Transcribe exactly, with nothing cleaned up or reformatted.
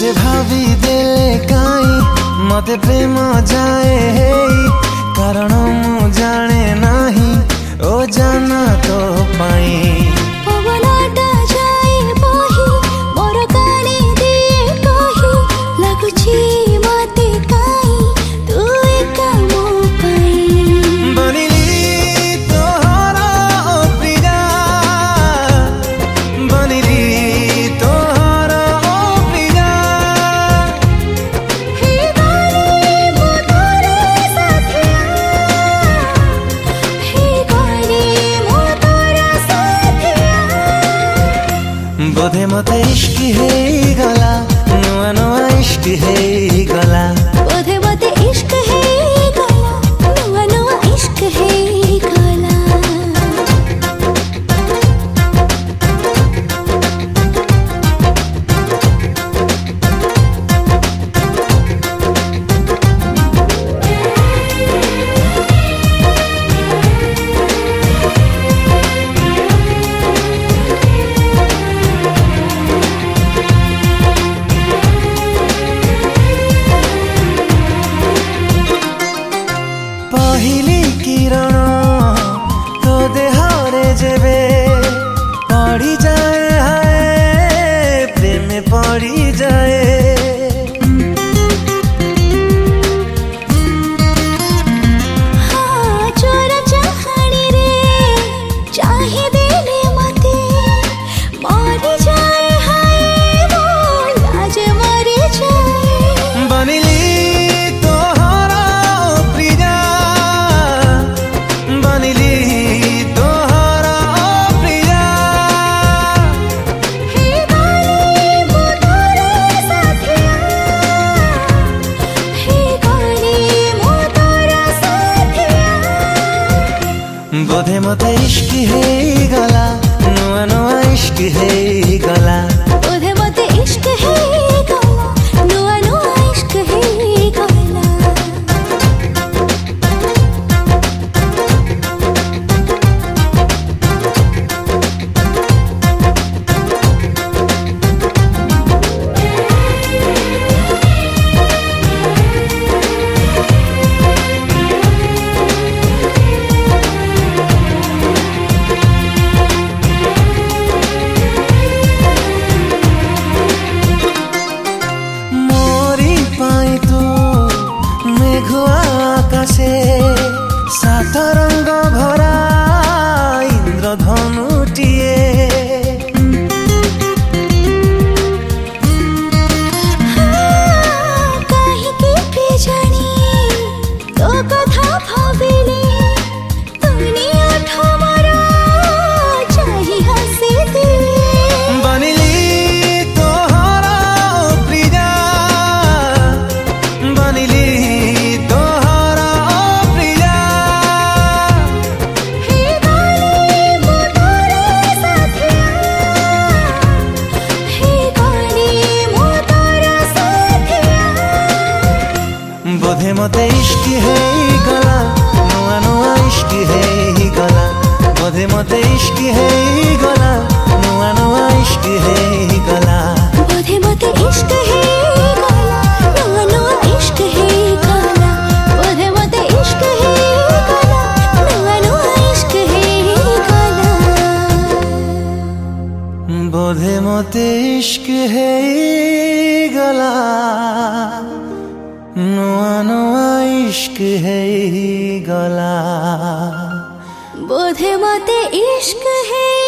से भाभी देले काई मते प्रेम जाए हे कारण मु जाने नाही ओ जाना तो पाई पवनटा जाए बही मोर कानी दिए कही लागुची मते काई तू एका मो पाई बनिली तोहरा ओ प्रिया बनिली तोहरा ओ प्रिया हे गाली मो तोरे साथिया हे गाली मो तोरा साथिया बोधे मते इश्क हे गला नुआ नुआ इश्क हे गला बोधे मते इश्क है गला नुआ नुआ इश्क है गला पहली किरण तो देहरे जेबे पड़ी जाए हाय प्रेम पड़ी जाए हाँ चोरा चाहनी रे चाहे देले मते मरी जाए हाय वो लाज मरी जाए बनिली तोहरा ओ प्रिया बनिली तोहरा ओ प्रिया हे गाली मो तोरे साथिया हे गाली मो तोरा साथिया बोधे मते इश्क हे गला नुआ नुआ इश्क हे गला बोधे मते इश्क है गला नुआ नुआ इश्क है गला मोरी पाई तू मेघुआ आकाशे सात रंग भरा इंद्रधनुटिए काहे के केजानी तो कथा भाबिले तुनी ओठ मरा चाहि हंसी दे बनिली तोहरा ओ प्रिया बनिली तोहरा ओ प्रिया हे गाली मो तोरे साथिया हे गाली मो तोरा साथिया बोधे मते इश्क हे गला नुआ नुआ इश्क हे गला बोधे मते इश्क हे गला नुआ नुआ इश्क हे गला बोधे मते इश्क है गला नुआ नुआ इश्क है गला बोधे मते इश्क है गला नुआ नुआ इश्क है गला बोधे मते इश्क हे गला नुआ नुआ इश्क हे गला बोधे मते इश्क है